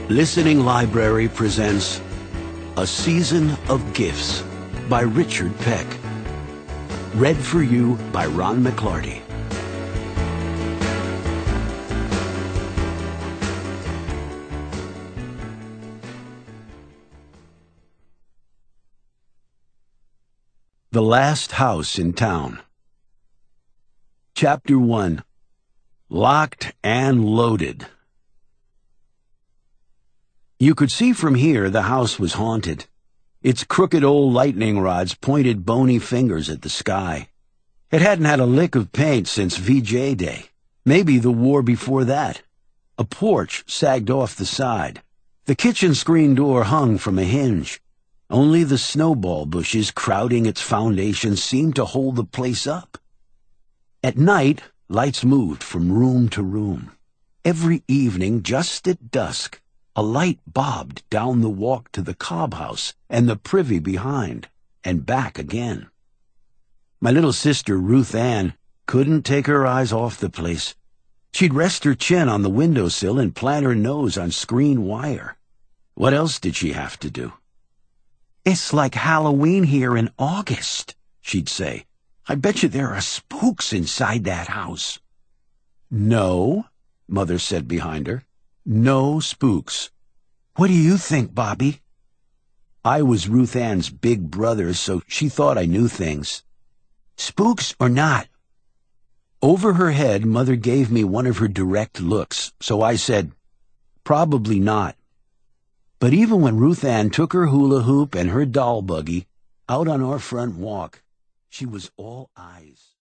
Listening Library presents A Season of Gifts by Richard Peck. Read for you by Ron McClarty. The Last House in Town. Chapter 1. Locked and Loaded. You could see from here the house was haunted. Its crooked old lightning rods pointed bony fingers at the sky. It hadn't had a lick of paint since VJ Day, maybe the war before that. A porch sagged off the side. The kitchen screen door hung from a hinge. Only the snowball bushes crowding its foundation seemed to hold the place up. At night, lights moved from room to room. Every evening, just at dusk, a light bobbed down the walk to the Cobb house and the privy behind, and back again. My little sister, Ruth Ann, couldn't take her eyes off the place. She'd rest her chin on the windowsill and plant her nose on screen wire. What else did she have to do? "It's like Halloween here in August," she'd say. "I bet you there are spooks inside that house." "No," Mother said behind her. "No spooks." "What do you think, Bobby?" I was Ruth Ann's big brother, so she thought I knew things. "Spooks or not?" Over her head, Mother gave me one of her direct looks, so I said, "Probably not." But even when Ruth Ann took her hula hoop and her doll buggy out on our front walk, she was all eyes.